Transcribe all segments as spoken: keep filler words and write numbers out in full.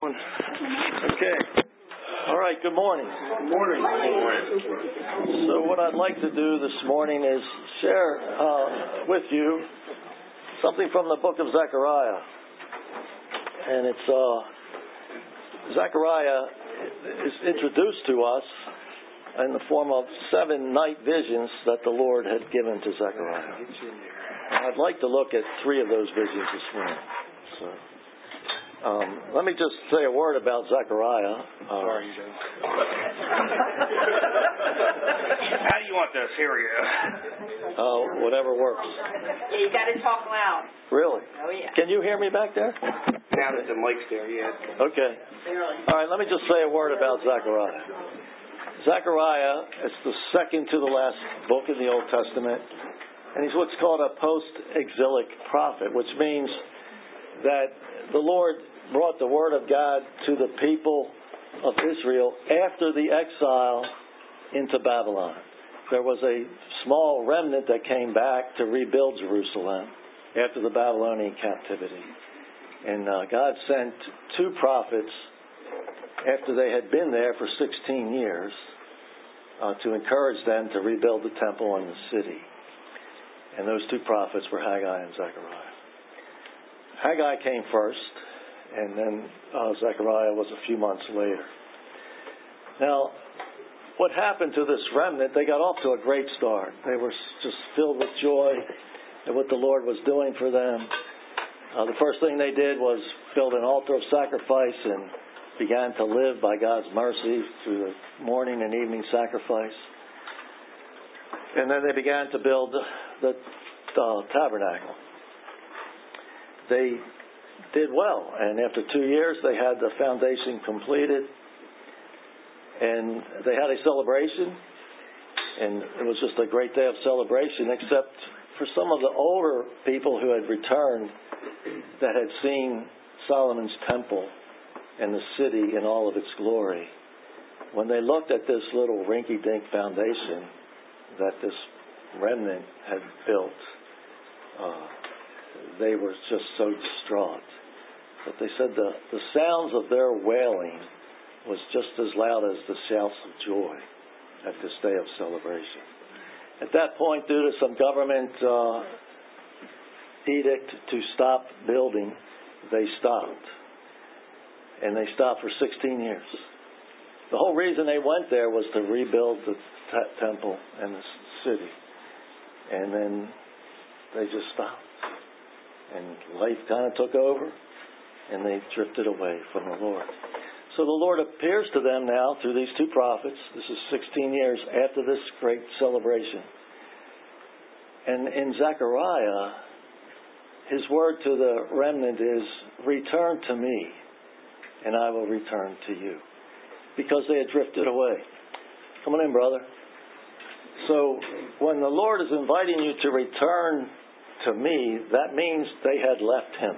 Okay. All right, good morning. Good morning. Good morning. So what I'd like to do this morning is share uh, with you something from the book of Zechariah. And it's uh, Zechariah is introduced to us in the form of seven night visions that the Lord had given to Zechariah. And I'd like to look at three of those visions this morning. So. Um, let me just say a word about Zechariah. Uh, Sorry, Joe. How do you want this? Here we go. Uh, whatever works. Yeah, you got to talk loud. Really? Oh, yeah. Can you hear me back there? Now that the mic's there, yeah. Okay. Barely. All right, let me just say a word about Zechariah. Zechariah is the second to the last book in the Old Testament, and he's what's called a post-exilic prophet, which means that the Lord brought the word of God to the people of Israel after the exile into Babylon. There was a small remnant that came back to rebuild Jerusalem after the Babylonian captivity. And uh, God sent two prophets after they had been there for sixteen years uh, to encourage them to rebuild the temple and the city. And those two prophets were Haggai and Zechariah. Haggai came first, and then uh, Zechariah was a few months later. Now, what happened to this remnant, they got off to a great start. They were just filled with joy at what the Lord was doing for them. Uh, the first thing they did was build an altar of sacrifice and began to live by God's mercy through the morning and evening sacrifice. And then they began to build the uh, tabernacle. They did well, and after two years they had the foundation completed, and they had a celebration, and it was just a great day of celebration, except for some of the older people who had returned that had seen Solomon's temple and the city in all of its glory. When they looked at this little rinky-dink foundation that this remnant had built, uh, they were just so distraught. But they said the, the sounds of their wailing was just as loud as the shouts of joy at this day of celebration. At that point, due to some government uh, edict to stop building, they stopped. And they stopped for sixteen years. The whole reason they went there was to rebuild the t- temple and the city. And then they just stopped. And life kind of took over, and they drifted away from the Lord. So the Lord appears to them now through these two prophets. This is sixteen years after this great celebration. And in Zechariah, his word to the remnant is, "Return to me, and I will return to you." Because they had drifted away. Come on in, brother. So when the Lord is inviting you to return to me, that means they had left him.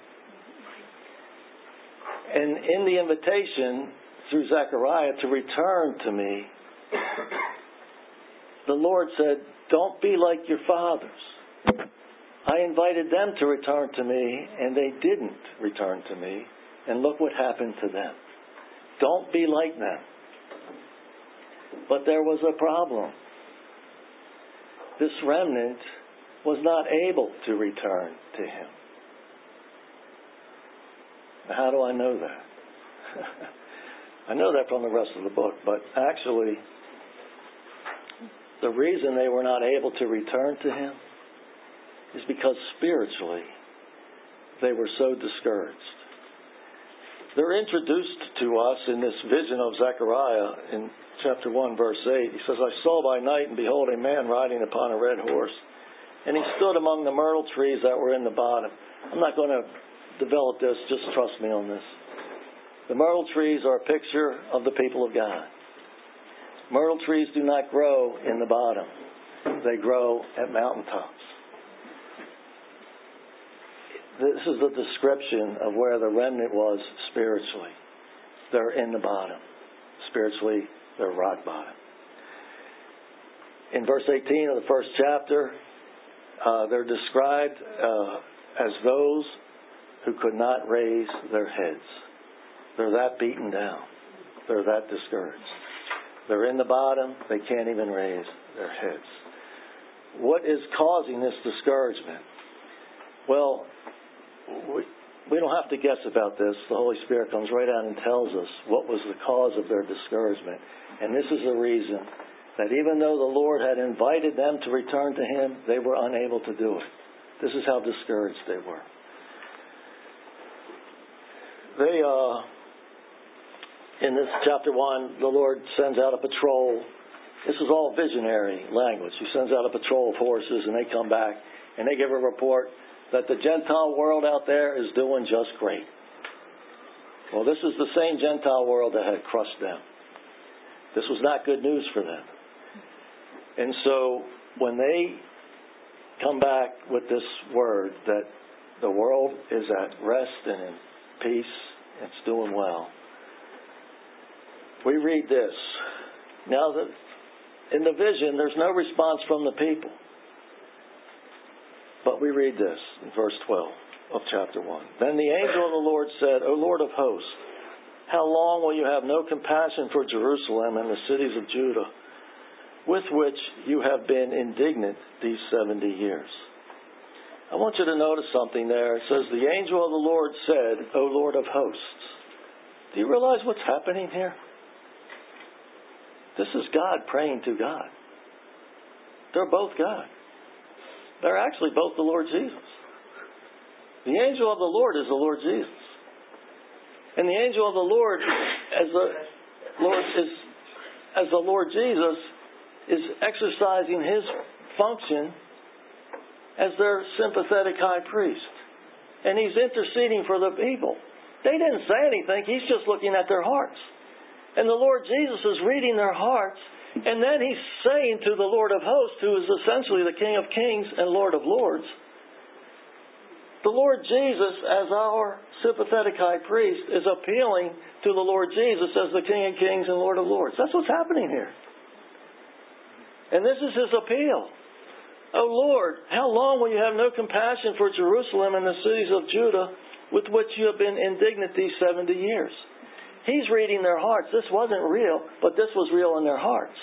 And in the invitation through Zechariah to return to me, the Lord said, don't be like your fathers. I invited them to return to me, and they didn't return to me. And look what happened to them. Don't be like them. But there was a problem. This remnant was not able to return to him. How do I know that? I know that from the rest of the book, but actually, the reason they were not able to return to him is because spiritually they were so discouraged. They're introduced to us in this vision of Zechariah in chapter one, verse eight. He says, I saw by night, and behold, a man riding upon a red horse. And he stood among the myrtle trees that were in the bottom. I'm not going to develop this, just trust me on this. The myrtle trees are a picture of the people of God. Myrtle trees do not grow in the bottom. They grow at mountaintops. This is a description of where the remnant was spiritually. They're in the bottom. Spiritually, they're rock bottom. In verse eighteen of the first chapter, uh, they're described uh, as those who could not raise their heads. They're that beaten down. They're that discouraged. They're in the bottom. They can't even raise their heads. What is causing this discouragement? Well, we, we don't have to guess about this. The Holy Spirit comes right out and tells us what was the cause of their discouragement. And this is the reason that even though the Lord had invited them to return to Him, they were unable to do it. This is how discouraged they were. They, uh, in this chapter one, the Lord sends out a patrol. This is all visionary language. He sends out a patrol of horses, and they come back, and they give a report that the Gentile world out there is doing just great. Well, this is the same Gentile world that had crushed them. This was not good news for them. And so when they come back with this word that the world is at rest and in peace, it's doing well, we read this. Now, that in the vision, there's no response from the people. But we read this in verse twelve of chapter one. Then the angel of the Lord said, O Lord of hosts, how long will you have no compassion for Jerusalem and the cities of Judah, with which you have been indignant these seventy years? I want you to notice something there. It says, the angel of the Lord said, O Lord of hosts. Do you realize what's happening here? This is God praying to God. They're both God. They're actually both the Lord Jesus. The angel of the Lord is the Lord Jesus. And the angel of the Lord, as the Lord is, as the Lord Jesus, is exercising His function as their sympathetic high priest. And He's interceding for the people. They didn't say anything. He's just looking at their hearts. And the Lord Jesus is reading their hearts. And then He's saying to the Lord of hosts, who is essentially the King of kings and Lord of lords, the Lord Jesus, as our sympathetic high priest, is appealing to the Lord Jesus as the King of kings and Lord of lords. That's what's happening here. And this is His appeal. O Lord, how long will you have no compassion for Jerusalem and the cities of Judah, with which you have been indignant these seventy years? He's reading their hearts. This wasn't real, but this was real in their hearts.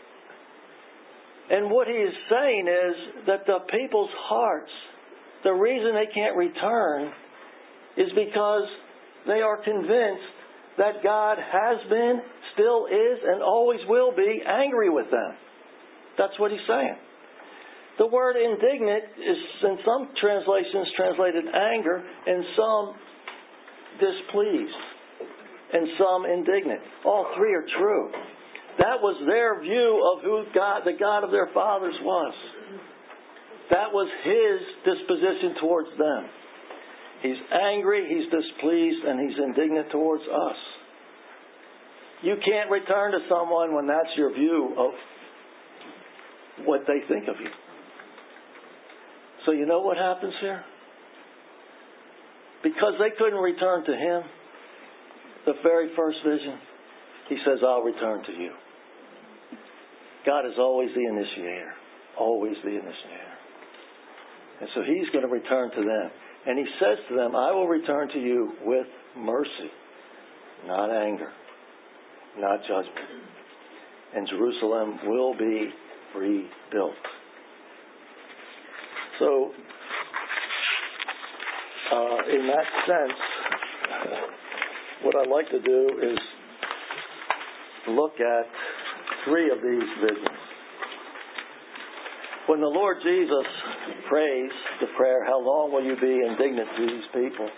And what He is saying is that the people's hearts, the reason they can't return is because they are convinced that God has been, still is, and always will be angry with them. That's what He's saying. The word indignant is in some translations translated anger, and some displeased, and some indignant. All three are true. That was their view of who God, the God of their fathers was. That was His disposition towards them. He's angry, He's displeased, and He's indignant towards us. You can't return to someone when that's your view of what they think of you. So you know what happens here? Because they couldn't return to Him, the very first vision, He says, I'll return to you. God is always the initiator. Always the initiator. And so He's going to return to them. And He says to them, I will return to you with mercy, not anger, not judgment. And Jerusalem will be rebuilt. So, uh, in that sense, what I'd like to do is look at three of these visions. When the Lord Jesus prays the prayer, how long will you be indignant to these people?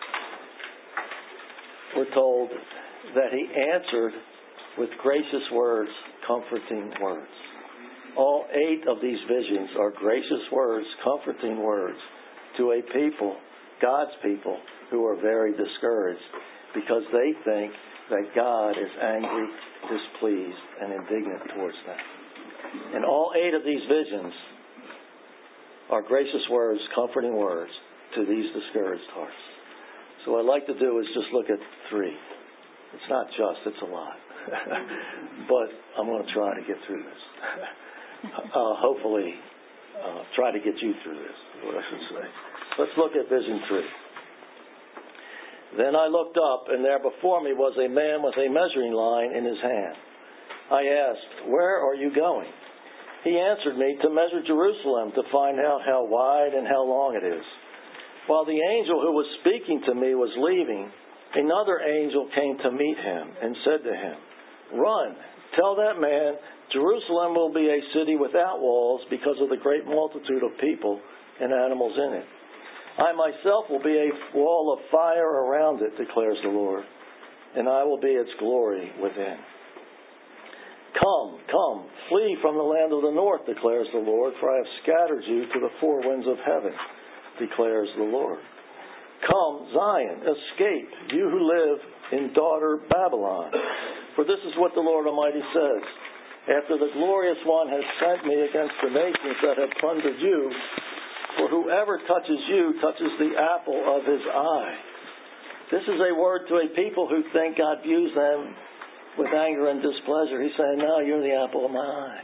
We're told that He answered with gracious words, comforting words. All eight of these visions are gracious words, comforting words to a people, God's people, who are very discouraged because they think that God is angry, displeased, and indignant towards them. And all eight of these visions are gracious words, comforting words to these discouraged hearts. So what I'd like to do is just look at three. It's not just, it's a lot. But I'm going to try to get through this. Uh, hopefully, uh, try to get you through this, is what I should say. Let's look at vision three. Then I looked up, and there before me was a man with a measuring line in his hand. I asked, "Where are you going?" He answered me, "To measure Jerusalem, to find out how wide and how long it is." While the angel who was speaking to me was leaving, another angel came to meet him and said to him, "Run, tell that man, Jerusalem will be a city without walls because of the great multitude of people and animals in it. I myself will be a wall of fire around it, declares the Lord, and I will be its glory within. Come, come, flee from the land of the north, declares the Lord, for I have scattered you to the four winds of heaven, declares the Lord. Come, Zion, escape, you who live in daughter Babylon. For this is what the Lord Almighty says. After the glorious one has sent me against the nations that have plundered you, for whoever touches you touches the apple of his eye. This is a word to a people who think God views them with anger and displeasure. He's saying, no, you're the apple of my eye.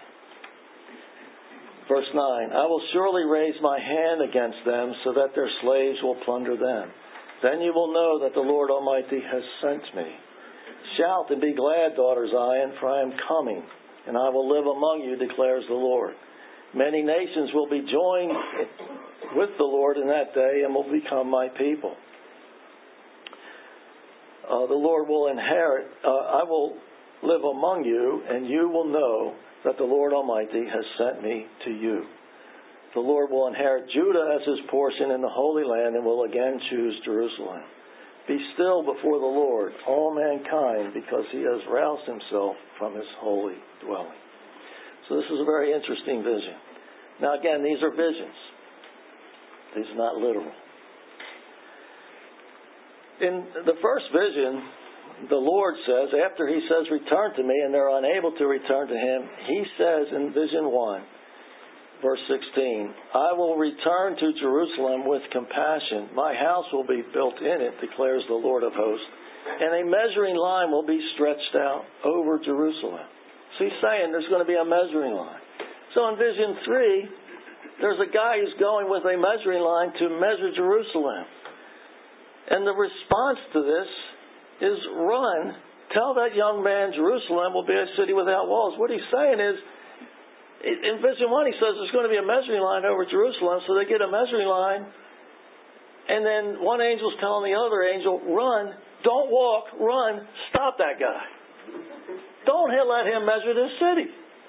Verse nine, I will surely raise my hand against them so that their slaves will plunder them. Then you will know that the Lord Almighty has sent me. Shout and be glad, daughter Zion, for I am coming, and I will live among you, declares the Lord. Many nations will be joined with the Lord in that day and will become my people. Uh, the Lord will inherit, uh, I will live among you, and you will know that the Lord Almighty has sent me to you. The Lord will inherit Judah as his portion in the Holy Land and will again choose Jerusalem. Be still before the Lord, all mankind, because he has roused himself from his holy dwelling. So this is a very interesting vision. Now again, these are visions. These are not literal. In the first vision, the Lord says, after he says, return to me, and they're unable to return to him, he says in vision one, verse sixteen, I will return to Jerusalem with compassion. My house will be built in it, declares the Lord of hosts, and a measuring line will be stretched out over Jerusalem. So he's saying there's going to be a measuring line. So in vision three, there's a guy who's going with a measuring line to measure Jerusalem. And the response to this is run. Tell that young man Jerusalem will be a city without walls. What he's saying is, in vision one, he says there's going to be a measuring line over Jerusalem, so they get a measuring line. And then one angel's telling the other angel, run, don't walk, run, stop that guy. Don't let him measure this city.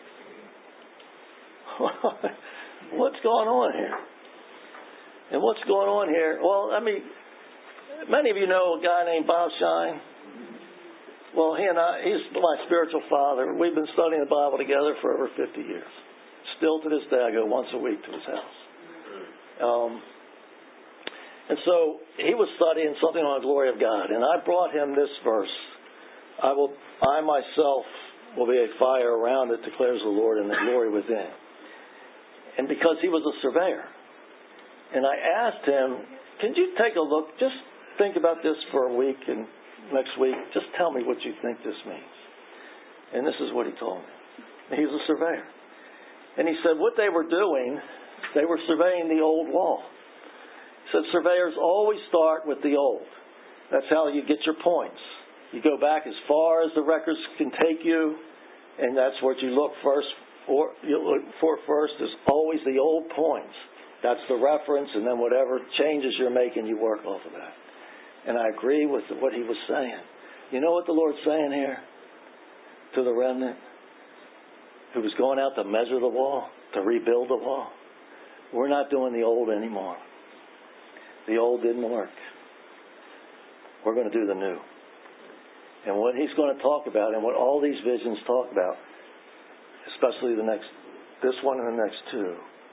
What's going on here? And what's going on here? Well, I mean, many of you know a guy named Bob Shine. Well, he and I, he's my spiritual father. We've been studying the Bible together for over fifty years. Still to this day, I go once a week to his house. Um, and so he was studying something on the glory of God, and I brought him this verse. I will, I myself will be a fire around it, declares the Lord, and the glory within. And because he was a surveyor, and I asked him, can you take a look, just think about this for a week, and next week, just tell me what you think this means. And this is what he told me. He's a surveyor. And he said what they were doing, they were surveying the old wall. He said surveyors always start with the old. That's how you get your points. You go back as far as the records can take you, and that's what you look first for. You look for first is always the old points. That's the reference, and then whatever changes you're making, you work off of that. And I agree with what he was saying. You know what the Lord's saying here to the remnant who was going out to measure the wall, to rebuild the wall? We're not doing the old anymore. The old didn't work. We're going to do the new. And what he's going to talk about, and what all these visions talk about, especially the next, this one and the next two,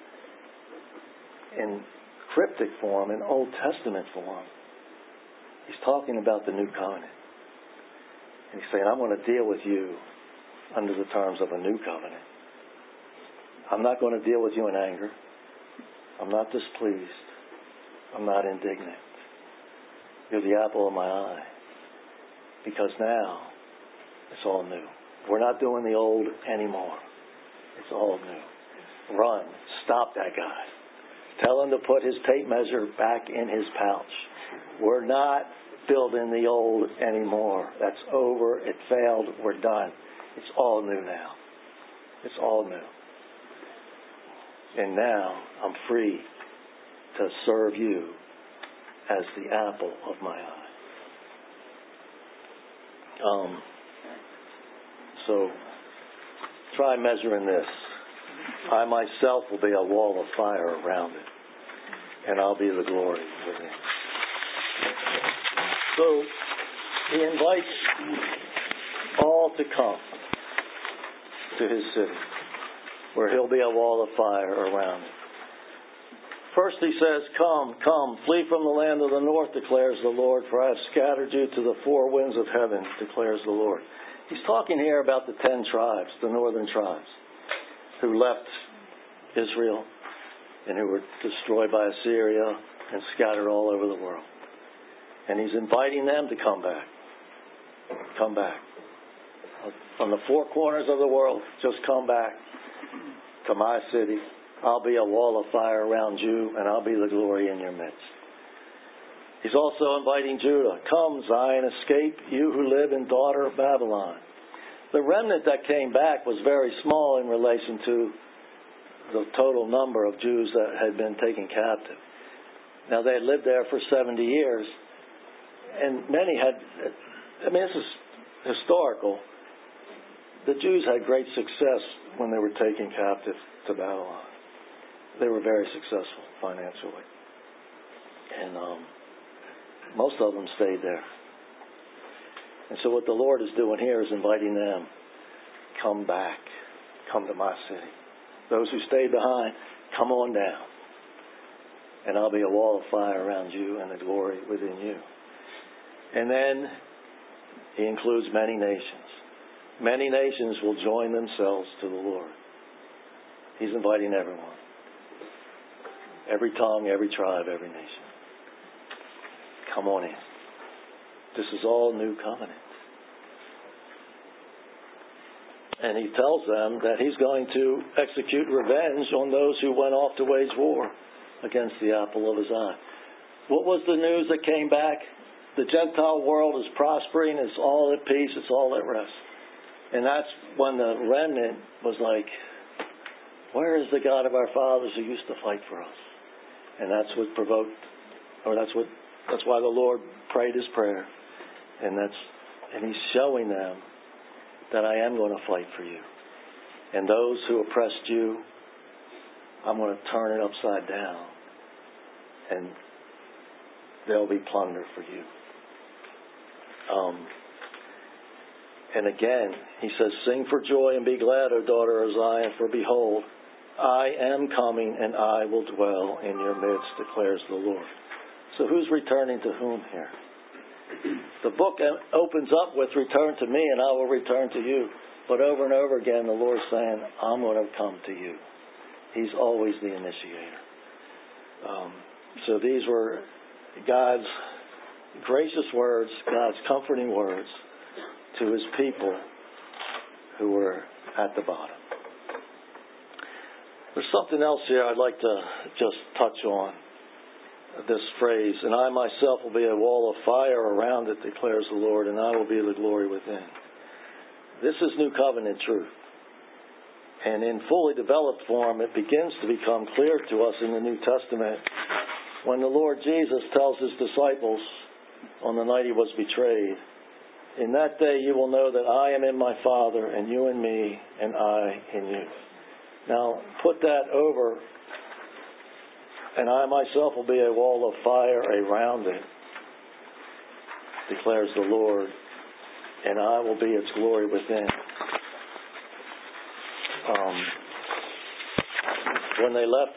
in cryptic form, in Old Testament form, he's talking about the new covenant. And he's saying, I'm going to deal with you under the terms of a new covenant. I'm not going to deal with you in anger. I'm not displeased. I'm not indignant. You're the apple of my eye. Because now, it's all new. We're not doing the old anymore. It's all new. Run. Stop that guy. Tell him to put his tape measure back in his pouch. We're not building the old anymore. That's over. It failed. We're done. It's all new now. It's all new. And now I'm free to serve you as the apple of my eye. Um, so try measuring this. I myself will be a wall of fire around it, and I'll be the glory within. So he invites all to come to his city, where he'll be a wall of fire around it. First he says, come, come, flee from the land of the north, declares the Lord, for I have scattered you to the four winds of heaven, declares the Lord. He's talking here about the ten tribes, the northern tribes, who left Israel and who were destroyed by Assyria and scattered all over the world. And he's inviting them to come back. Come back. From the four corners of the world, just come back to my city. I'll be a wall of fire around you, and I'll be the glory in your midst. He's also inviting Judah. Come, Zion, escape, you who live in daughter of Babylon. The remnant that came back was very small in relation to the total number of Jews that had been taken captive. Now, they had lived there for seventy years, and many had, I mean, this is historical. The Jews had great success when they were taken captive to Babylon. They were very successful financially. And um, most of them stayed there. And so what the Lord is doing here is inviting them, come back, come to my city. Those who stayed behind, come on down. And I'll be a wall of fire around you and the glory within you. And then he includes many nations. Many nations will join themselves to the Lord. He's inviting everyone. Every tongue, every tribe, every nation. Come on in. This is all new covenant. And he tells them that he's going to execute revenge on those who went off to wage war against the apple of his eye. What was the news that came back? The Gentile world is prospering. It's all at peace. It's all at rest. And that's when the remnant was like, where is the God of our fathers who used to fight for us? And that's what provoked, or that's what, that's why the Lord prayed his prayer. And that's, and he's showing them that I am going to fight for you. And those who oppressed you, I'm going to turn it upside down. And there'll be plunder for you. Um, and again, he says, sing for joy and be glad, O daughter of Zion, for behold, I am coming and I will dwell in your midst, declares the Lord. So who's returning to whom here? The book opens up with return to me and I will return to you. But over and over again, the Lord's saying, I'm going to come to you. He's always the initiator. Um, so these were God's gracious words, God's comforting words to his people who were at the bottom. There's something else here I'd like to just touch on. This phrase, and I myself will be a wall of fire around it, declares the Lord, and I will be the glory within. This is New Covenant truth. And in fully developed form, it begins to become clear to us in the New Testament when the Lord Jesus tells his disciples on the night he was betrayed, in that day you will know that I am in my Father, and you in me, and I in you. Now, put that over, and I myself will be a wall of fire around it, declares the Lord, and I will be its glory within. Um, when they left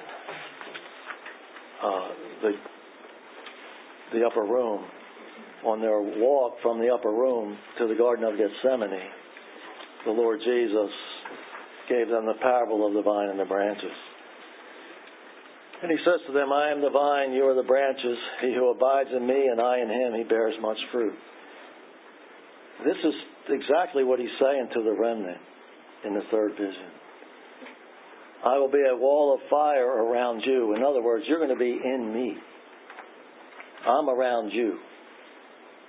uh, the the upper room, on their walk from the upper room to the Garden of Gethsemane, the Lord Jesus gave them the parable of the vine and the branches. And he says to them, I am the vine, you are the branches. He who abides in me and I in him, he bears much fruit. This is exactly what he's saying to the remnant in the third vision. I will be a wall of fire around you. In other words, you're going to be in me. I'm around you.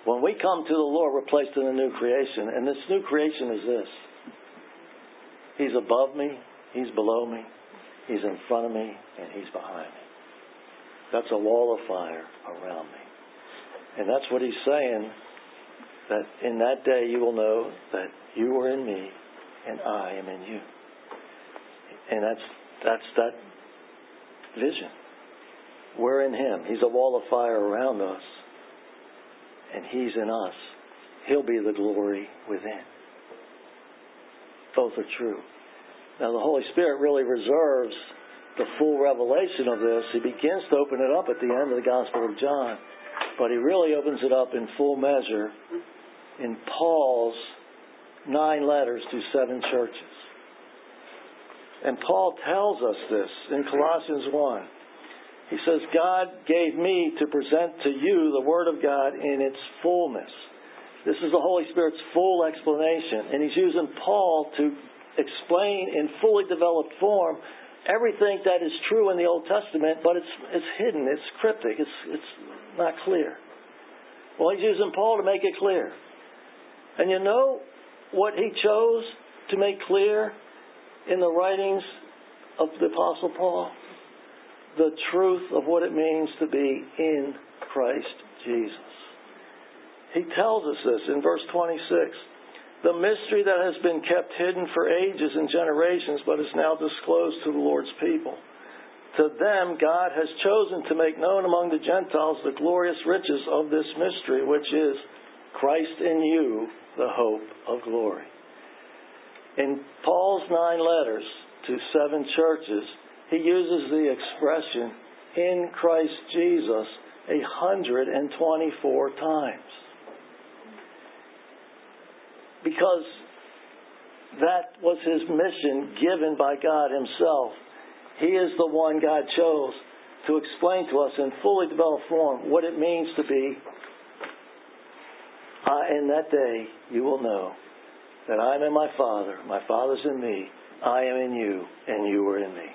When we come to the Lord, we're placed in a new creation. And this new creation is this. He's above me. He's below me. He's in front of me. And He's behind me. That's a wall of fire around me. And that's what He's saying. That in that day you will know that you are in me and I am in you. And that's that's that vision. We're in Him. He's a wall of fire around us. And He's in us. He'll be the glory within. Both are true. Now the Holy Spirit really reserves the full revelation of this. He begins to open it up at the end of the Gospel of John. But He really opens it up in full measure in Paul's nine letters to seven churches. And Paul tells us this in Colossians one. He says, God gave me to present to you the Word of God in its fullness. This is the Holy Spirit's full explanation. And He's using Paul to explain in fully developed form everything that is true in the Old Testament, but it's it's hidden, it's cryptic, it's it's not clear. Well, He's using Paul to make it clear. And you know what he chose to make clear in the writings of the Apostle Paul? The truth of what it means to be in Christ Jesus. He tells us this in verse twenty-six. The mystery that has been kept hidden for ages and generations, but is now disclosed to the Lord's people. To them, God has chosen to make known among the Gentiles the glorious riches of this mystery, which is Christ in you, the hope of glory. In Paul's nine letters to seven churches, he uses the expression, in Christ Jesus, a hundred and twenty-four times. Because that was His mission given by God Himself. He is the one God chose to explain to us in fully developed form what it means to be. Uh, in that day, you will know that I am in my Father, my Father's in me, I am in you, and you are in me.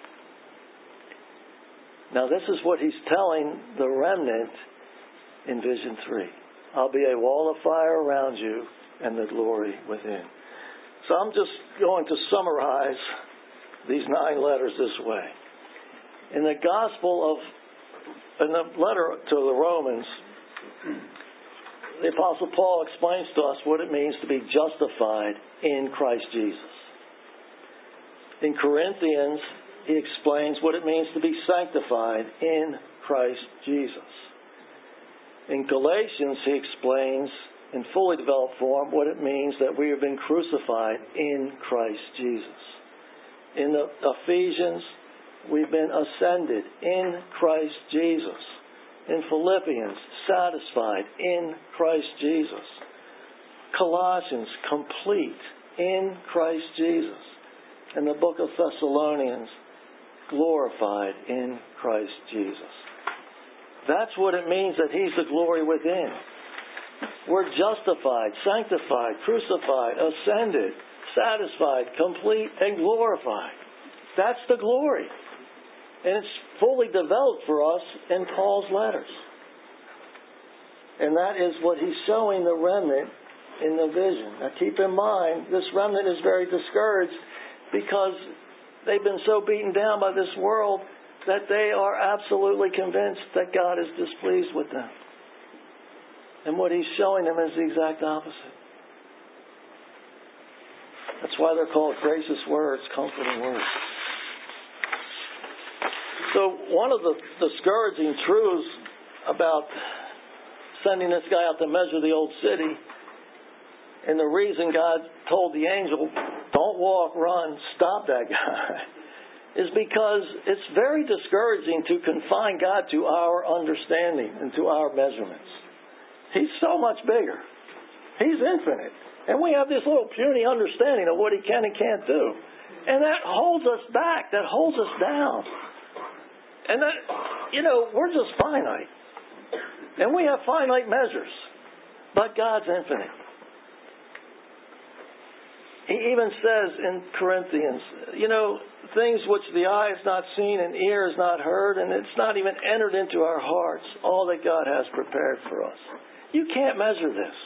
Now this is what He's telling the remnant in Vision three. I'll be a wall of fire around you and the glory within. So I'm just going to summarize these nine letters this way. In the Gospel of, in the letter to the Romans, the Apostle Paul explains to us what it means to be justified in Christ Jesus. In Corinthians, he explains what it means to be sanctified in Christ Jesus. In Galatians, he explains in fully developed form what it means that we have been crucified in Christ Jesus. In the Ephesians, we've been ascended in Christ Jesus. In Philippians, satisfied in Christ Jesus. Colossians, complete in Christ Jesus. In the book of Thessalonians, glorified in Christ Jesus. That's what it means that He's the glory within. We're justified, sanctified, crucified, ascended, satisfied, complete, and glorified. That's the glory. And it's fully developed for us in Paul's letters. And that is what he's showing the remnant in the vision. Now keep in mind, this remnant is very discouraged because they've been so beaten down by this world that they are absolutely convinced that God is displeased with them. And what he's showing them is the exact opposite. That's why they're called gracious words, comforting words. So one of the discouraging truths about sending this guy out to measure the old city, and the reason God told the angel, don't walk, run, stop that guy, is because it's very discouraging to confine God to our understanding and to our measurements. He's so much bigger. He's infinite. And we have this little puny understanding of what He can and can't do. And that holds us back. That holds us down. And that, you know, we're just finite. And we have finite measures. But God's infinite. He even says in Corinthians, you know, things which the eye has not seen and ear has not heard, and it's not even entered into our hearts, all that God has prepared for us. You can't measure this.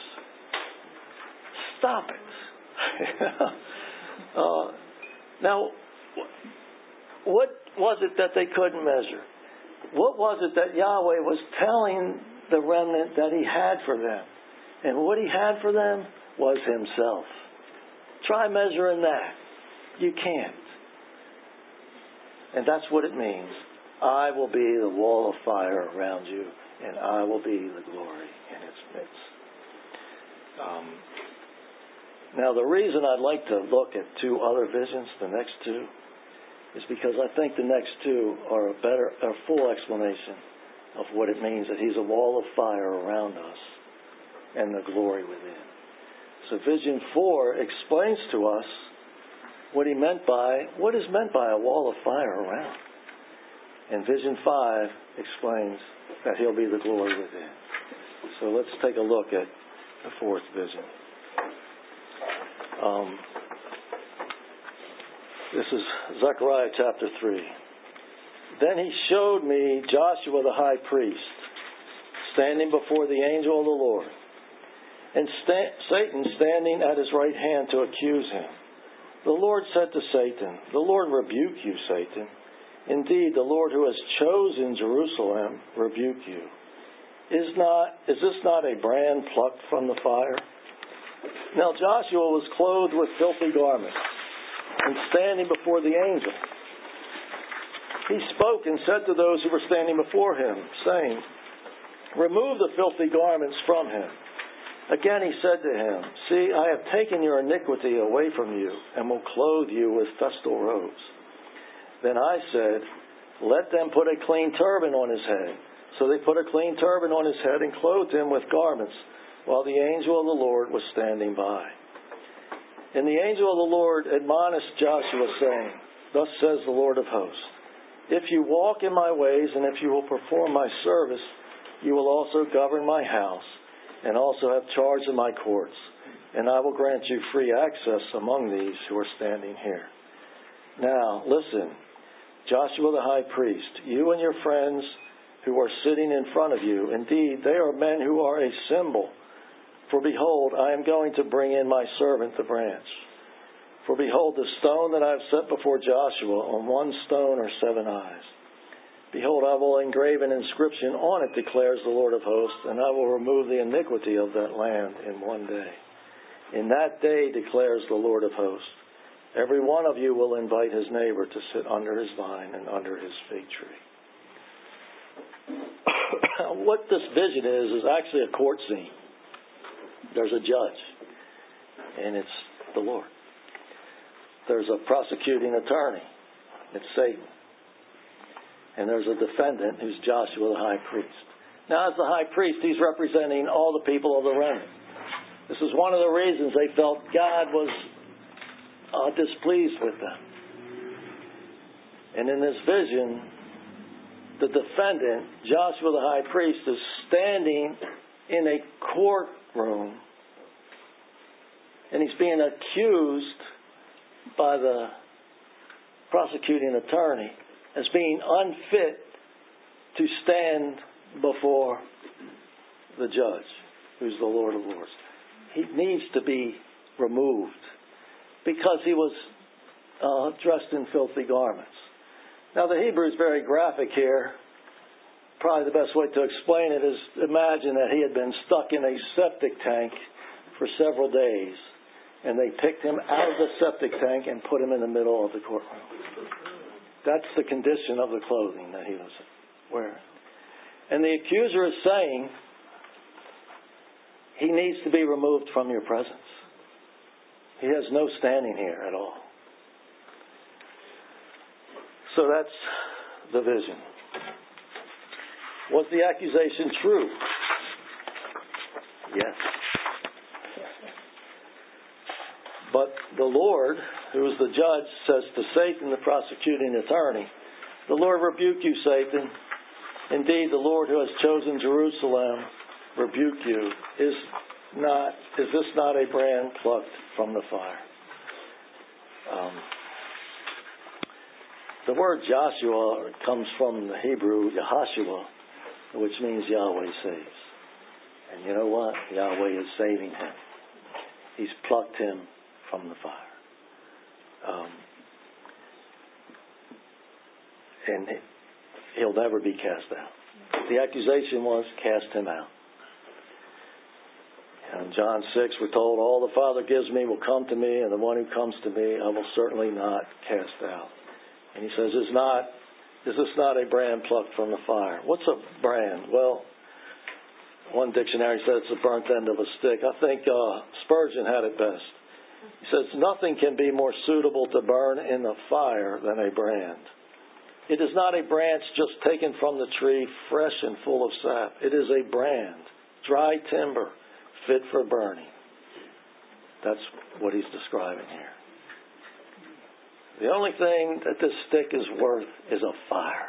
Stop it. uh, now, what was it that they couldn't measure? What was it that Yahweh was telling the remnant that He had for them? And what He had for them was Himself. Try measuring that. You can't. And that's what it means. I will be the wall of fire around you, and I will be the glory in its midst. Um, now, the reason I'd like to look at two other visions, the next two, is because I think the next two are a better, a full explanation of what it means that He's a wall of fire around us and the glory within. So Vision four explains to us what he meant by, what is meant by a wall of fire around. And Vision five explains that He'll be the glory within. So let's take a look at the fourth vision. Um, this is Zechariah chapter three. Then he showed me Joshua the high priest standing before the angel of the Lord, and sta- Satan standing at his right hand to accuse him. The Lord said to Satan, "The Lord rebuke you, Satan. Indeed, the Lord who has chosen Jerusalem rebuke you. Is not is this not a brand plucked from the fire?" Now Joshua was clothed with filthy garments and standing before the angel. He spoke and said to those who were standing before him, saying, "Remove the filthy garments from him." Again he said to him, "See, I have taken your iniquity away from you and will clothe you with festal robes." Then I said, "Let them put a clean turban on his head." So they put a clean turban on his head and clothed him with garments, while the angel of the Lord was standing by. And the angel of the Lord admonished Joshua, saying, "Thus says the Lord of hosts, if you walk in my ways and if you will perform my service, you will also govern my house and also have charge of my courts, and I will grant you free access among these who are standing here." Now, listen, Joshua the high priest, you and your friends who are sitting in front of you, indeed, they are men who are a symbol. For behold, I am going to bring in my servant the branch. For behold, the stone that I have set before Joshua, on one stone are seven eyes. Behold, I will engrave an inscription on it, declares the Lord of hosts, and I will remove the iniquity of that land in one day. In that day, declares the Lord of hosts, every one of you will invite his neighbor to sit under his vine and under his fig tree. What this vision is, is actually a court scene. There's a judge, and it's the Lord. There's a prosecuting attorney, it's Satan. And there's a defendant who's Joshua the high priest. Now, as the high priest, he's representing all the people of the remnant. This is one of the reasons they felt God was uh, displeased with them. And in this vision, the defendant, Joshua the high priest, is standing in a courtroom, and he's being accused by the prosecuting attorney as being unfit to stand before the judge, who's the Lord of Lords. He needs to be removed because he was uh, dressed in filthy garments. Now, the Hebrew is very graphic here. Probably the best way to explain it is imagine that he had been stuck in a septic tank for several days, and they picked him out of the septic tank and put him in the middle of the courtroom. That's the condition of the clothing that he was wearing. And the accuser is saying he needs to be removed from your presence. He has no standing here at all. So that's the vision. Was the accusation true? Yes. But the Lord, who is the judge, says to Satan, the prosecuting attorney, "The Lord rebuke you, Satan. Indeed, the Lord who has chosen Jerusalem rebuke you. Is not is this not a brand plucked from the fire?" Um, the word Joshua comes from the Hebrew Yahashua, which means Yahweh saves. And you know what? Yahweh is saving him. He's plucked him from the fire. Um, and he'll never be cast out. The accusation was, cast him out. In John six, we're told, all the Father gives me will come to me, and the one who comes to me I will certainly not cast out. And he says, is not, is this not a brand plucked from the fire? What's a brand? Well, one dictionary says it's the burnt end of a stick. I think uh, Spurgeon had it best. He says, nothing can be more suitable to burn in the fire than a brand. It is not a branch just taken from the tree, fresh and full of sap. It is a brand, dry timber, fit for burning. That's what he's describing here. The only thing that this stick is worth is a fire.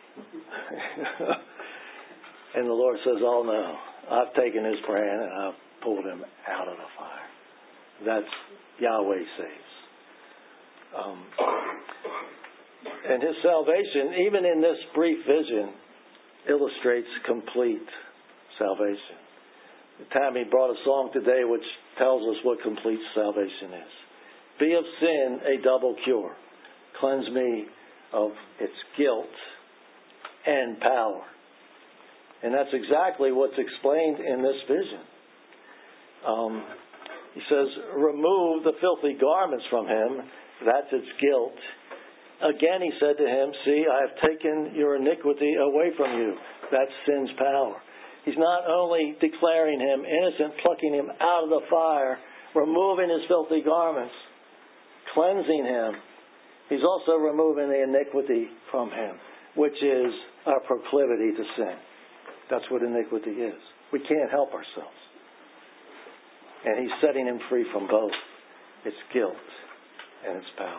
And the Lord says, oh no, I've taken his brand and I've pulled him out of the fire. That's Yahweh saves. Um, and his salvation, even in this brief vision, illustrates complete salvation. Tammy brought a song today which tells us what complete salvation is. Be of sin a double cure. Cleanse me of its guilt and power. And that's exactly what's explained in this vision. Um, he says, remove the filthy garments from him. That's its guilt. Again he said to him, see, I have taken your iniquity away from you. That's sin's power. He's not only declaring him innocent, plucking him out of the fire, removing his filthy garments, cleansing him. He's also removing the iniquity from him, which is our proclivity to sin. That's what iniquity is. We can't help ourselves. And he's setting him free from both its guilt and its power.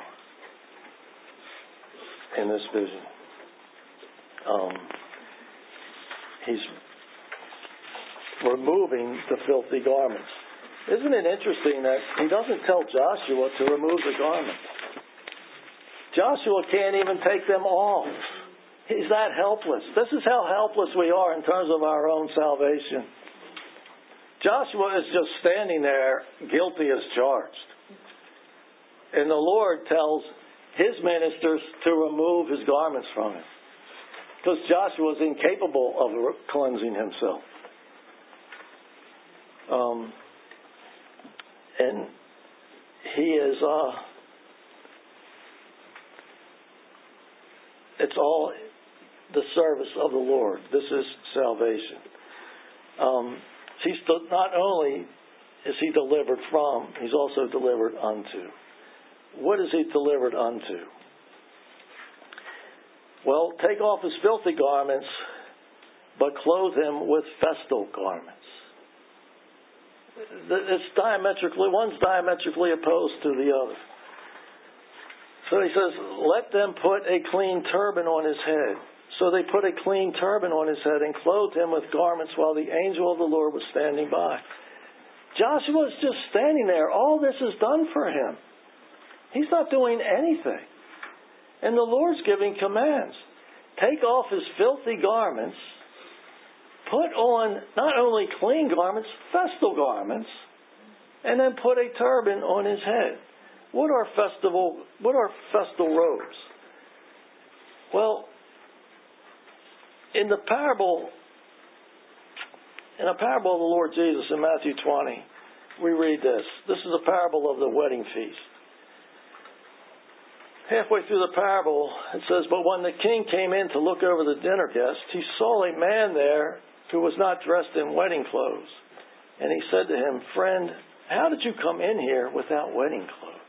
In this vision, um, he's removing the filthy garments. Isn't it interesting that he doesn't tell Joshua to remove the garments? Joshua can't even take them off. He's that helpless. This is how helpless we are in terms of our own salvation. Joshua is just standing there, guilty as charged. And the Lord tells his ministers to remove his garments from him. Because Joshua is incapable of cleansing himself. Um, and he is, uh, it's all the service of the Lord. This is salvation. Um, he's not only is he delivered from, he's also delivered unto. What is he delivered unto? Well, take off his filthy garments, but clothe him with festal garments. It's diametrically, one's diametrically opposed to the other. So he says, let them put a clean turban on his head. So they put a clean turban on his head and clothed him with garments while the angel of the Lord was standing by. Joshua is just standing there. All this is done for him. He's not doing anything. And the Lord's giving commands. Take off his filthy garments. Put on not only clean garments, festal garments. And then put a turban on his head. What are festival, what are festal robes? Well, in the parable, in a parable of the Lord Jesus in Matthew twenty, we read this. This is a parable of the wedding feast. Halfway through the parable, it says, but when the king came in to look over the dinner guests, he saw a man there who was not dressed in wedding clothes. And he said to him, friend, how did you come in here without wedding clothes?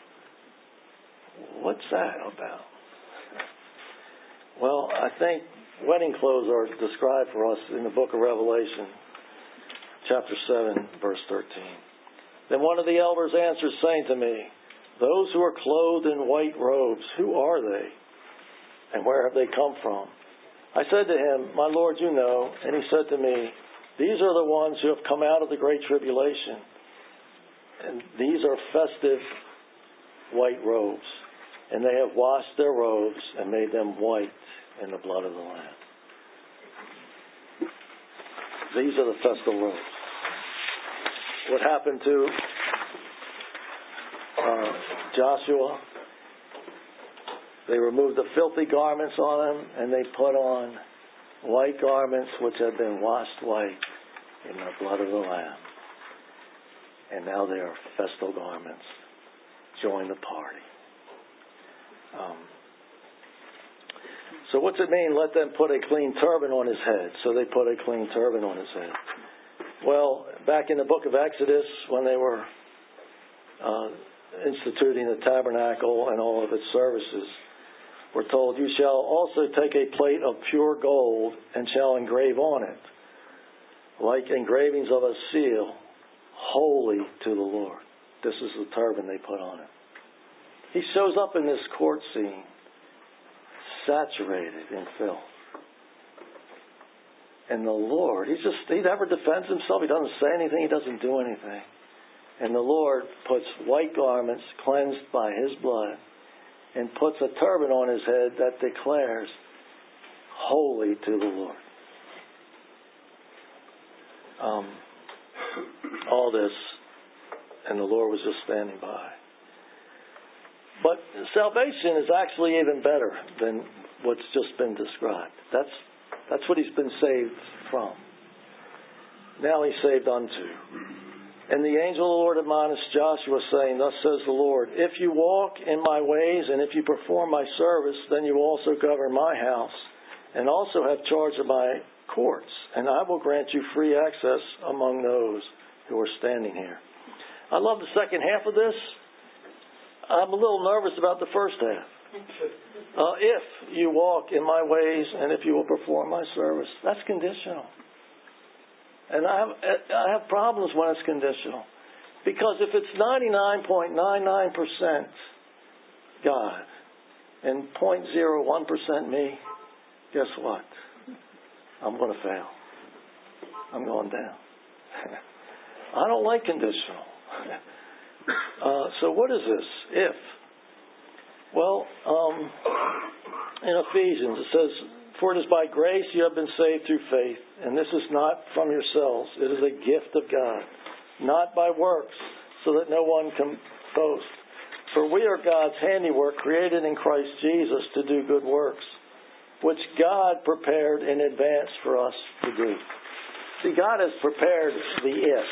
What's that about? Well, I think wedding clothes are described for us in the book of Revelation, chapter seven, verse thirteen. Then one of the elders answered, saying to me, those who are clothed in white robes, who are they? And where have they come from? I said to him, my Lord, you know. And he said to me, these are the ones who have come out of the great tribulation. And these are festive white robes. And they have washed their robes and made them white in the blood of the Lamb. These are the festal robes. What happened to uh, Joshua? They removed the filthy garments on him, and they put on white garments which had been washed white in the blood of the Lamb. And now they are festal garments. Join the party. Um, so what's it mean, let them put a clean turban on his head? So they put a clean turban on his head. Well, back in the book of Exodus, when they were uh, instituting the tabernacle and all of its services, we're told, you shall also take a plate of pure gold and shall engrave on it, like engravings of a seal, holy to the Lord. This is the turban they put on it. He shows up in this court scene, saturated in filth. And the Lord, he just, he never defends himself. He doesn't say anything. He doesn't do anything. And the Lord puts white garments cleansed by his blood and puts a turban on his head that declares holy to the Lord. Um, all this, and the Lord was just standing by. But salvation is actually even better than what's just been described. That's that's what he's been saved from. Now he's saved unto. And the angel of the Lord admonished Joshua, saying, thus says the Lord, if you walk in my ways, and if you perform my service, then you also govern my house, and also have charge of my courts, and I will grant you free access among those who are standing here. I love the second half of this. I'm a little nervous about the first half. Uh, if you walk in my ways, and if you will perform my service, that's conditional. And I have, I have problems when it's conditional. Because if it's ninety-nine point nine nine percent God and zero point zero one percent me, guess what? I'm going to fail. I'm going down. I don't like conditional. Uh, so what is this? If. Well, um, in Ephesians it says, for it is by grace you have been saved through faith, and this is not from yourselves. It is a gift of God, not by works, so that no one can boast. For we are God's handiwork, created in Christ Jesus to do good works, which God prepared in advance for us to do. See, God has prepared the if.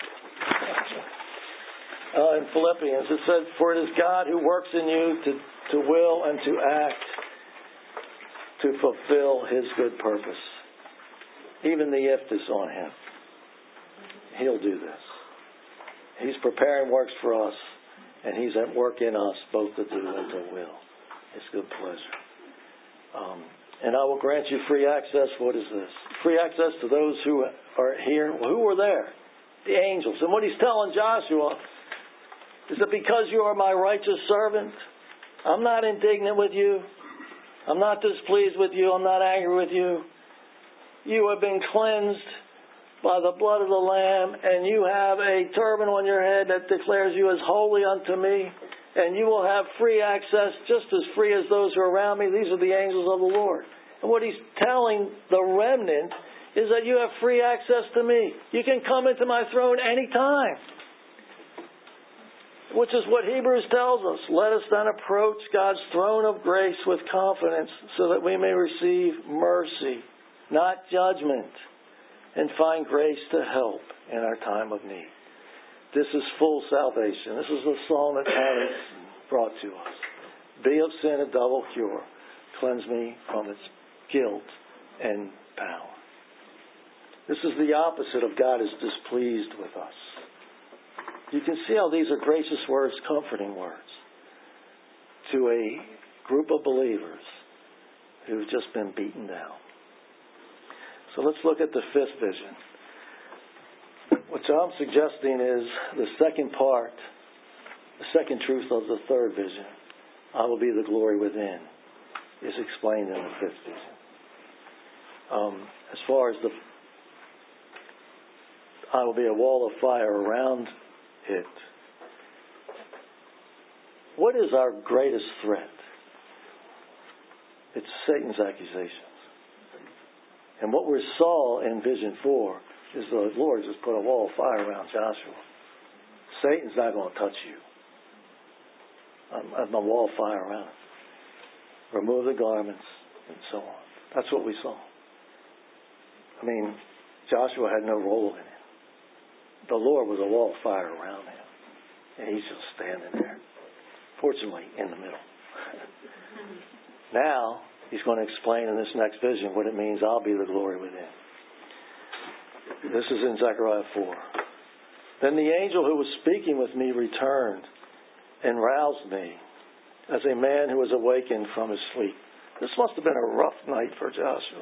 Uh, in Philippians it says, for it is God who works in you to, to will and to act to fulfill his good purpose. Even the if is on him. He'll do this. He's preparing works for us, and he's at work in us both to do and to will. His good pleasure. Um, and I will grant you free access. What is this? Free access to those who are here. Who were there? The angels. And what he's telling Joshua is that because you are my righteous servant, I'm not indignant with you. I'm not displeased with you. I'm not angry with you. You have been cleansed by the blood of the Lamb, and you have a turban on your head that declares you as holy unto me, and you will have free access, just as free as those who are around me. These are the angels of the Lord. And what he's telling the remnant is that you have free access to me. You can come into my throne anytime. Which is what Hebrews tells us. Let us then approach God's throne of grace with confidence so that we may receive mercy, not judgment, and find grace to help in our time of need. This is full salvation. This is the song that Thomas brought to us. Be of sin a double cure. Cleanse me from its guilt and power. This is the opposite of God is displeased with us. You can see how these are gracious words, comforting words to a group of believers who've just been beaten down. So let's look at the fifth vision. What I'm suggesting is the second part, the second truth of the third vision, I will be the glory within, is explained in the fifth vision. Um, as far as the I will be a wall of fire around it. What is our greatest threat? It's Satan's accusations. And what we saw in Vision four is the Lord just put a wall of fire around Joshua. Satan's not going to touch you. I'm, I'm a wall of fire around him. Remove the garments and so on. That's what we saw. I mean, Joshua had no role in it. The Lord was a wall of fire around him. And he's just standing there. Fortunately, in the middle. Now, he's going to explain in this next vision what it means, I'll be the glory within. This is in Zechariah four. Then the angel who was speaking with me returned and roused me as a man who was awakened from his sleep. This must have been a rough night for Joshua.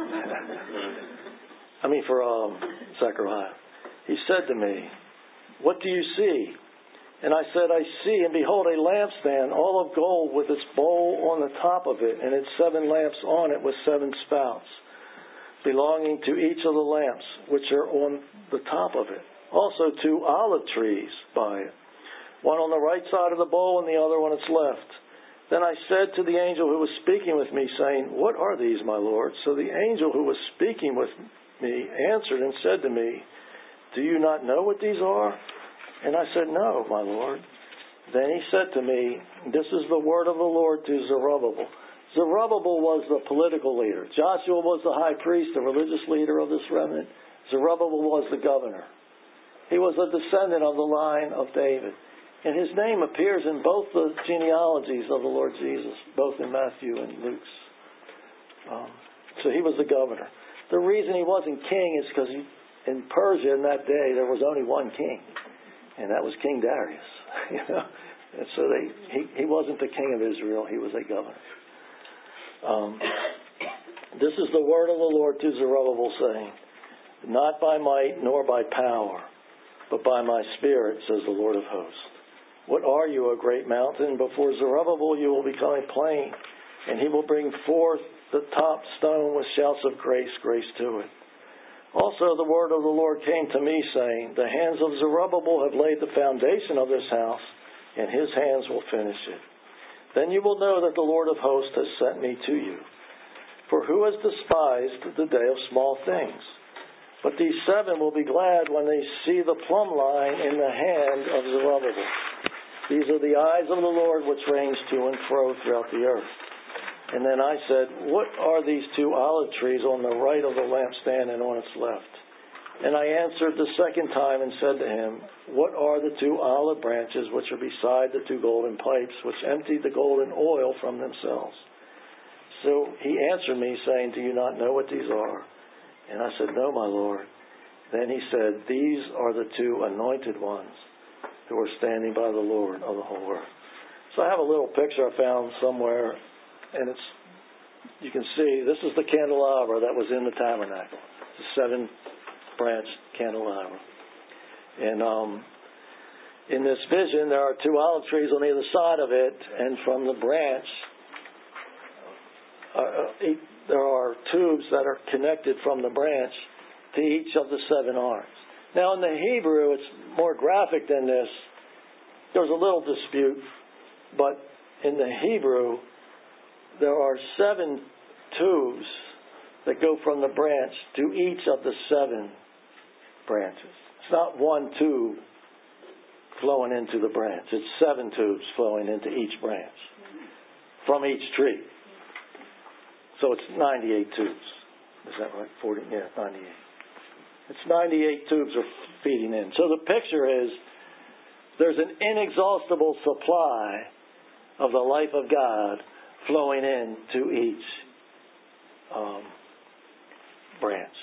I mean, for um, Zechariah. He said to me, what do you see? And I said, I see, and behold, a lampstand, all of gold, with its bowl on the top of it, and its seven lamps on it with seven spouts, belonging to each of the lamps, which are on the top of it. Also two olive trees by it, one on the right side of the bowl and the other on its left. Then I said to the angel who was speaking with me, saying, what are these, my Lord? So the angel who was speaking with me answered and said to me, do you not know what these are? And I said, no, my Lord. Then he said to me, this is the word of the Lord to Zerubbabel. Zerubbabel was the political leader. Joshua was the high priest, the religious leader of this remnant. Zerubbabel was the governor. He was a descendant of the line of David. And his name appears in both the genealogies of the Lord Jesus, both in Matthew and Luke's. Um, so he was the governor. The reason he wasn't king is because in Persia in that day there was only one king. And that was King Darius. You know? And so they, he, he wasn't the king of Israel. He was a governor. Um, this is the word of the Lord to Zerubbabel, saying, not by might nor by power, but by my spirit, says the Lord of hosts. What are you, a great mountain? Before Zerubbabel you will become a plain, and he will bring forth the top stone with shouts of grace, grace to it. Also the word of the Lord came to me, saying, the hands of Zerubbabel have laid the foundation of this house, and his hands will finish it. Then you will know that the Lord of hosts has sent me to you. For who has despised the day of small things? But these seven will be glad when they see the plumb line in the hand of Zerubbabel. These are the eyes of the Lord which range to and fro throughout the earth. And then I said, what are these two olive trees on the right of the lampstand and on its left? And I answered the second time and said to him, what are the two olive branches which are beside the two golden pipes, which emptied the golden oil from themselves? So he answered me, saying, do you not know what these are? And I said, no, my Lord. Then he said, these are the two anointed ones who are standing by the Lord of the whole earth. So I have a little picture I found somewhere. And it's, you can see, this is the candelabra that was in the tabernacle. It's a seven-branched candelabra. And um, in this vision, there are two olive trees on either side of it. And from the branch, uh, there are tubes that are connected from the branch to each of the seven arms. Now, in the Hebrew, it's more graphic than this. There's a little dispute. But in the Hebrew, there are seven tubes that go from the branch to each of the seven branches. It's not one tube flowing into the branch. It's seven tubes flowing into each branch from each tree. So it's ninety-eight tubes. Is that right? forty? Yeah, ninety-eight. It's ninety-eight tubes are feeding in. So the picture is there's an inexhaustible supply of the life of God flowing in to each um, branch.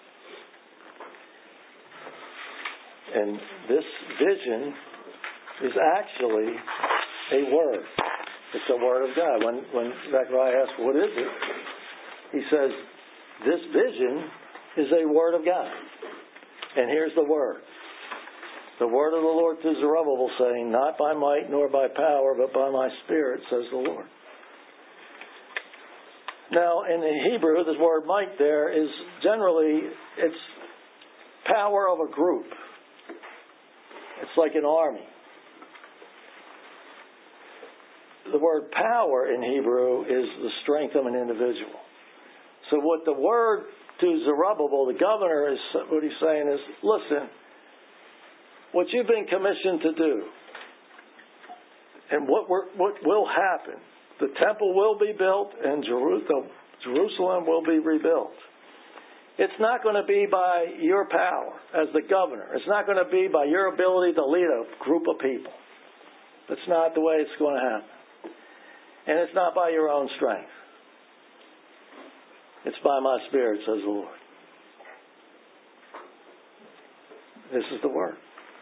And this vision is actually a word. It's a word of God. When, when Zechariah asks, what is it? He says, this vision is a word of God. And here's the word. The word of the Lord to Zerubbabel, saying, not by might nor by power, but by my spirit, says the Lord. Now, in the Hebrew, this word might there is generally, it's power of a group. It's like an army. The word power in Hebrew is the strength of an individual. So what the word to Zerubbabel, the governor, is what he's saying is, listen, what you've been commissioned to do, and what we're, what will happen, the temple will be built and Jerusalem will be rebuilt. It's not going to be by your power as the governor. It's not going to be by your ability to lead a group of people. That's not the way it's going to happen. And it's not by your own strength. It's by my Spirit, says the Lord. This is the word.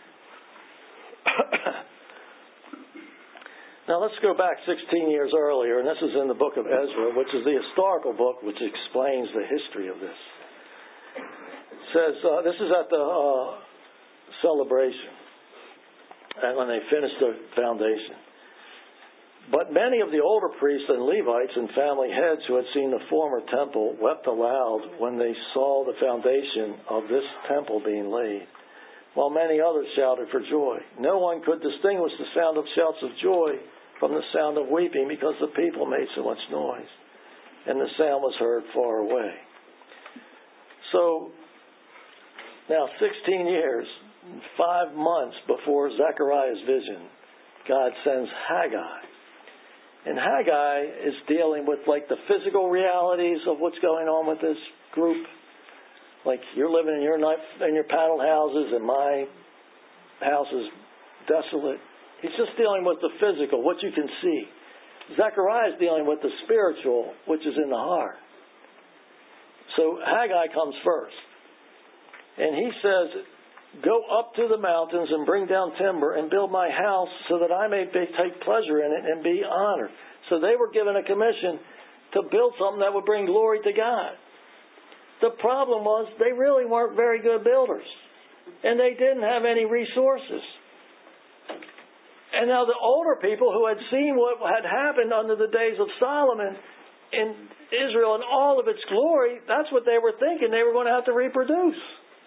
Now let's go back sixteen years earlier, and this is in the book of Ezra, which is the historical book which explains the history of this. It says, uh, this is at the uh, celebration, and when they finished the foundation. But many of the older priests and Levites and family heads who had seen the former temple wept aloud when they saw the foundation of this temple being laid, while many others shouted for joy. No one could distinguish the sound of shouts of joy from the sound of weeping because the people made so much noise, and the sound was heard far away. So, now sixteen years, five months before Zechariah's vision, God sends Haggai. And Haggai is dealing with like the physical realities of what's going on with this group. Like you're living in your in your paneled houses and my house is desolate. He's just dealing with the physical, what you can see. Zechariah is dealing with the spiritual, which is in the heart. So Haggai comes first. And he says, go up to the mountains and bring down timber and build my house so that I may be, take pleasure in it and be honored. So they were given a commission to build something that would bring glory to God. The problem was they really weren't very good builders. And they didn't have any resources. And now the older people who had seen what had happened under the days of Solomon in Israel and all of its glory, that's what they were thinking they were going to have to reproduce.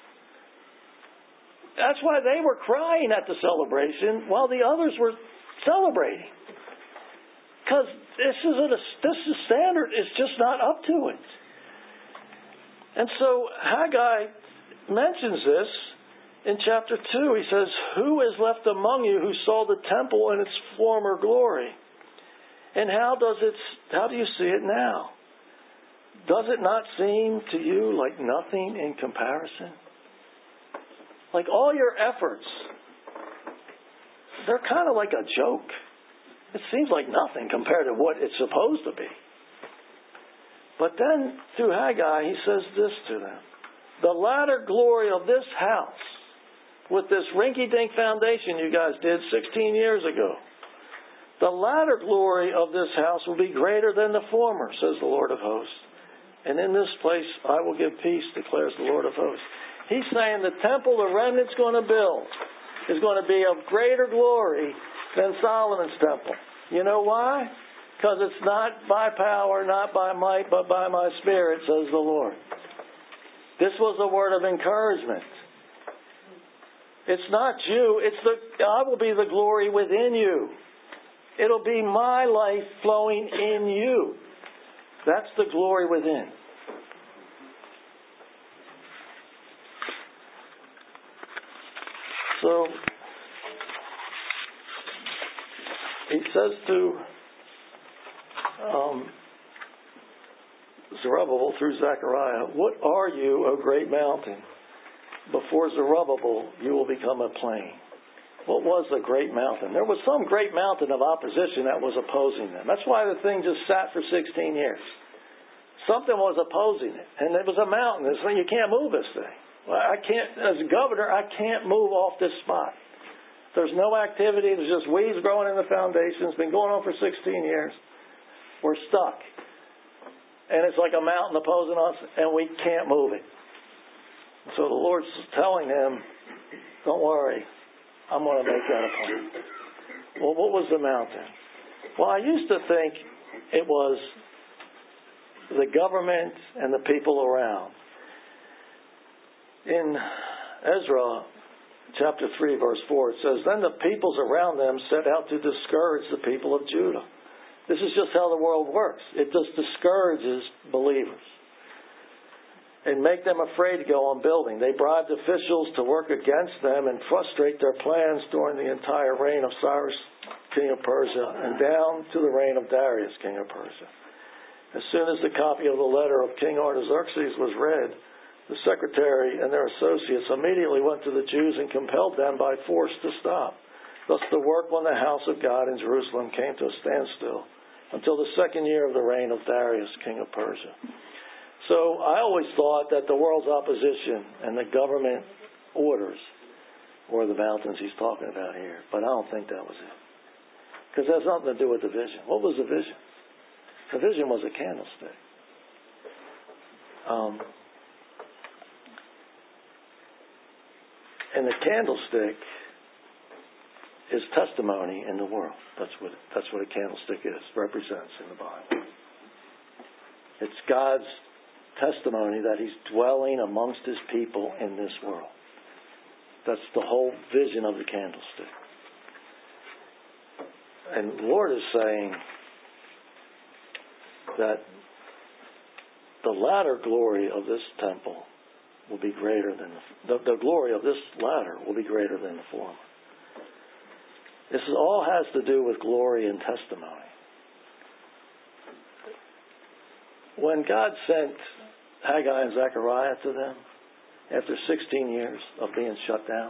That's why they were crying at the celebration while the others were celebrating. Because this is a, this standard is just not up to it. And so Haggai mentions this in chapter two. He says, who is left among you who saw the temple in its former glory? And how does it, how do you see it now? Does it not seem to you like nothing in comparison? Like all your efforts, they're kind of like a joke. It seems like nothing compared to what it's supposed to be. But then, through Haggai, he says this to them. The latter glory of this house, with this rinky-dink foundation you guys did sixteen years ago, the latter glory of this house will be greater than the former, says the Lord of hosts. And in this place I will give peace, declares the Lord of hosts. He's saying the temple the remnant's going to build is going to be of greater glory than Solomon's temple. You know why? Because it's not by power, not by might, but by my Spirit, says the Lord. This was a word of encouragement. It's not you. It's the I will be the glory within you. It'll be my life flowing in you. That's the glory within. So, he says to um, Zerubbabel through Zechariah, what are you, O great mountain? Before Zerubbabel, you will become a plain. What was the great mountain? There was some great mountain of opposition that was opposing them. That's why the thing just sat for sixteen years. Something was opposing it. And it was a mountain. It's like, you can't move this thing. Well, I can't, as a governor, I can't move off this spot. There's no activity. There's just weeds growing in the foundation. It's been going on for sixteen years. We're stuck. And it's like a mountain opposing us, and we can't move it. So the Lord's telling him, don't worry. I'm going to make that a plan. Well, what was the mountain? Well, I used to think it was the government and the people around. In Ezra chapter three, verse four, it says, then the peoples around them set out to discourage the people of Judah. This is just how the world works. It just discourages believers. and make them afraid to go on building. They bribed officials to work against them and frustrate their plans during the entire reign of Cyrus, king of Persia, and down to the reign of Darius, king of Persia. As soon as the copy of the letter of King Artaxerxes was read, the secretary and their associates immediately went to the Jews and compelled them by force to stop. Thus the work on the house of God in Jerusalem came to a standstill until the second year of the reign of Darius, king of Persia. So I always thought that the world's opposition and the government orders were the mountains he's talking about here. But I don't think that was it. Because it has nothing to do with the vision. What was the vision? The vision was a candlestick. Um, and the candlestick is testimony in the world. That's what that's what a candlestick is, represents in the Bible. It's God's testimony that he's dwelling amongst his people in this world. That's the whole vision of the candlestick. And the Lord is saying that the latter glory of this temple will be greater than the, the, the glory of this latter will be greater than the former. This all has to do with glory and testimony. When God sent Haggai and Zechariah to them after sixteen years of being shut down,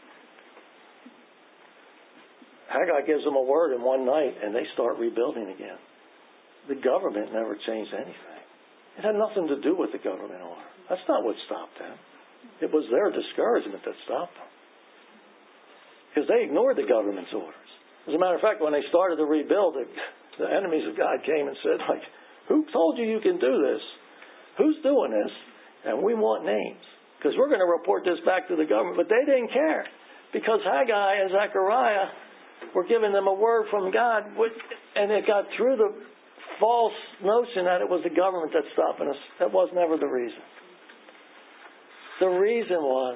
Haggai gives them a word in one night and they start rebuilding again. The government never changed anything. It had nothing to do with the government order. That's not what stopped them. It was their discouragement that stopped them. Because they ignored the government's orders. As a matter of fact, when they started to rebuild, the, the enemies of God came and said, like, who told you you can do this? Who's doing this? And we want names. Because we're going to report this back to the government. But they didn't care. Because Haggai and Zechariah were giving them a word from God. And it got through the false notion that it was the government that's stopping us. That was never the reason. The reason was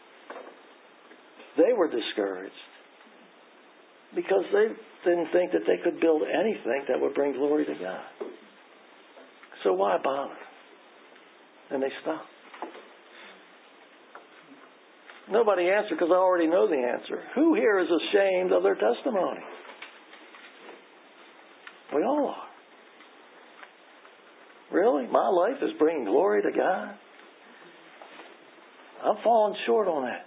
they were discouraged. Because they didn't think that they could build anything that would bring glory to God. So why bother? And they stopped. Nobody answered because I already know the answer. Who here is ashamed of their testimony? We all are. Really? My life is bringing glory to God? I'm falling short on that.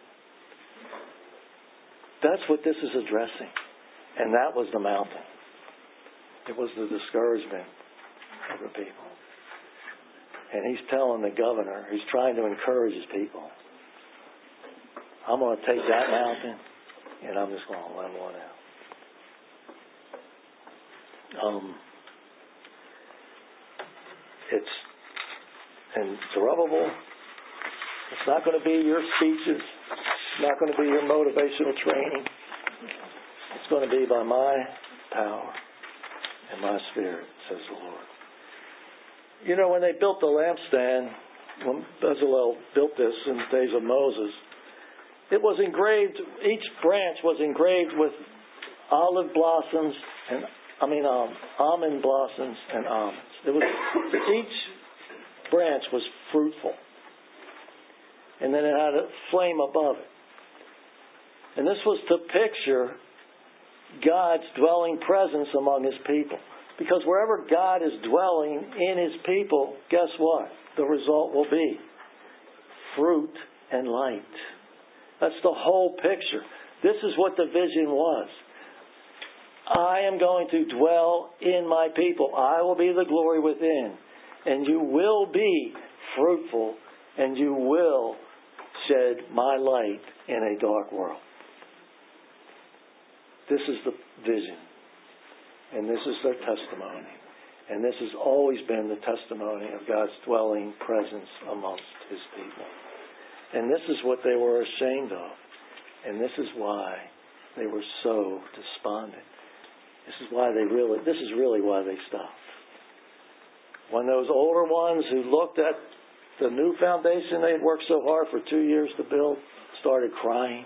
That's what this is addressing. And that was the mountain. It was the discouragement of the people. And he's telling the governor, he's trying to encourage his people, I'm going to take that mountain and I'm just going to level it out. Um, it's in Zerubbabel. It's not going to be your speeches. It's not going to be your motivational training. It's going to be by my power and my spirit, says the Lord. You know, when they built the lampstand, when Bezalel built this in the days of Moses, it was engraved, each branch was engraved with olive blossoms and, I mean, um, almond blossoms and almonds. It was, each branch was fruitful. And then it had a flame above it. And this was to picture God's dwelling presence among his people. Because wherever God is dwelling in his people, guess what? The result will be fruit and light. That's the whole picture. This is what the vision was. I am going to dwell in my people. I will be the glory within. And you will be fruitful and you will shed my light in a dark world. This is the vision. And this is their testimony. And this has always been the testimony of God's dwelling presence amongst his people. And this is what they were ashamed of. And this is why they were so despondent. This is why they really, this is really why they stopped. When those older ones who looked at the new foundation they had worked so hard for two years to build started crying,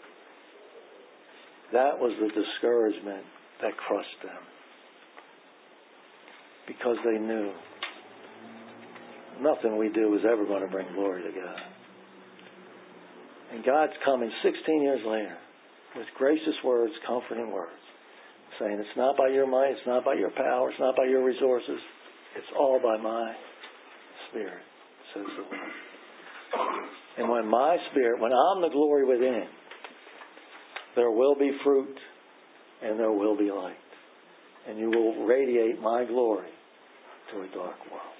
that was the discouragement that crushed them. Because they knew nothing we do is ever going to bring glory to God. And God's coming sixteen years later with gracious words, comforting words, saying it's not by your might, it's not by your power, it's not by your resources, it's all by my Spirit, says the Lord. And when my Spirit, when I'm the glory within, there will be fruit and there will be light. And you will radiate my glory to a dark world.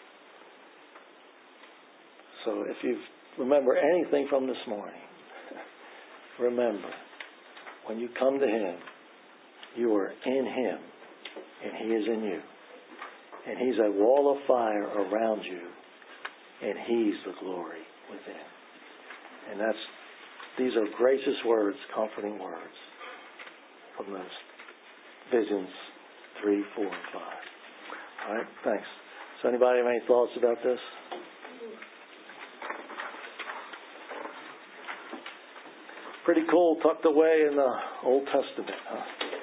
So if you remember anything from this morning, remember, when you come to Him, you are in Him and He is in you. And He's a wall of fire around you and He's the glory within. And that's these are gracious words, comforting words from those visions three, four, and five. All right, thanks. So anybody have any thoughts about this? Pretty cool, tucked away in the Old Testament, huh?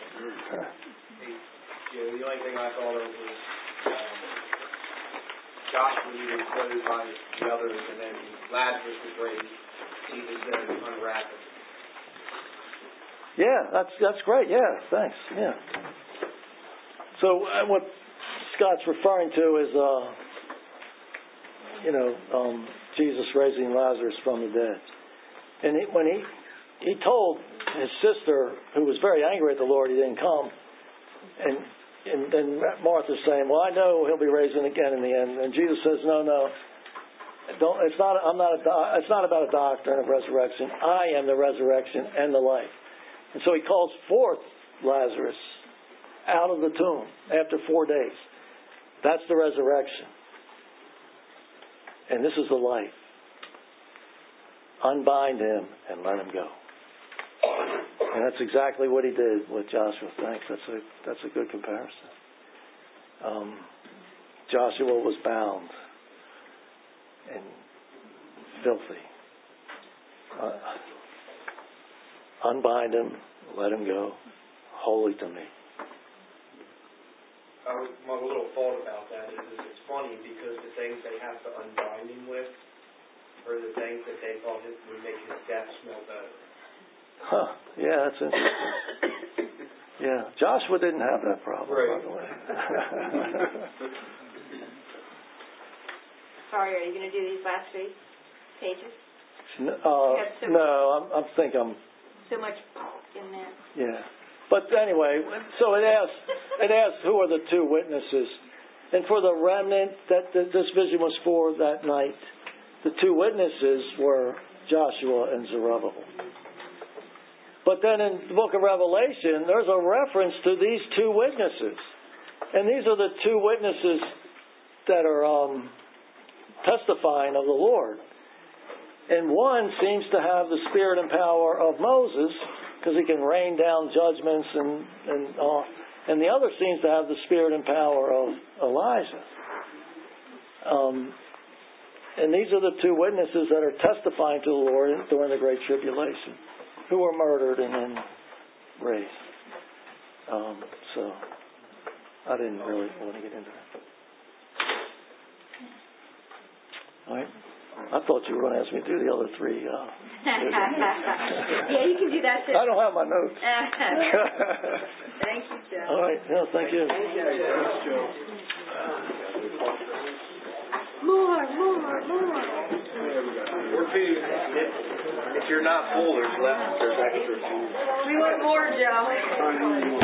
Yeah, the only thing I thought of was um, Joshua being enclosed by the others, and then Lazarus was raised. Jesus said, unwrap it. Yeah, that's that's great. Yeah, thanks. Yeah. So uh, what Scott's referring to is, uh, you know, um, Jesus raising Lazarus from the dead, and he, when he he told his sister, who was very angry at the Lord, he didn't come, and and then Martha's saying, "Well, I know he'll be raising again in the end," and Jesus says, "No, no." Don't, it's not. I'm not. A, it's not about a doctrine of resurrection. I am the resurrection and the life. And so He calls forth Lazarus out of the tomb after four days. That's the resurrection, and this is the life. Unbind him and let him go. And that's exactly what He did with Joshua. Thanks. That's a that's a good comparison. Um, Joshua was bound and filthy. Uh, unbind him, let him go, holy to me. Uh, my little thought about that is, is it's funny because the things they have to unbind him with are the things that they thought it would make his death smell better. Huh. Yeah, that's interesting. Yeah, Joshua didn't have that problem, right. By the way. Sorry, are you going to do these last three pages? No, uh, so no I'm, I'm think I'm. So much in there. Yeah, but anyway, so it asks, it asks who are the two witnesses, and for the remnant that this vision was for that night, the two witnesses were Joshua and Zerubbabel. But then in the book of Revelation, there's a reference to these two witnesses, and these are the two witnesses that are um, testifying of the Lord. And one seems to have the spirit and power of Moses, because he can rain down judgments and and all. And the other seems to have the spirit and power of Elijah. Um, and these are the two witnesses that are testifying to the Lord during the Great Tribulation, who were murdered and then raised. Um, so I didn't really want to get into that. All right. I thought you were going to ask me to do the other three. Uh, yeah, you can do that too. I don't have my notes. Thank you, Joe. All right. Yeah, thank you. More, more, more. If you're not full, there's left. There's extra. We want more, Joe.